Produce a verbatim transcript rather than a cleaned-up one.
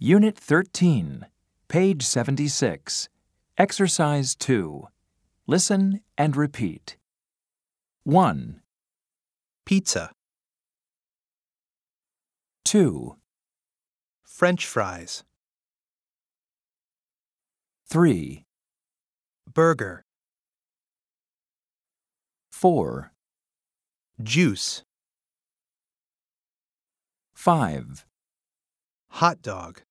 Unit thirteen, page seventy-six, Exercise two. Listen and repeat. one, Pizza, two, French fries, three, burger, four, juice, five, hot dog,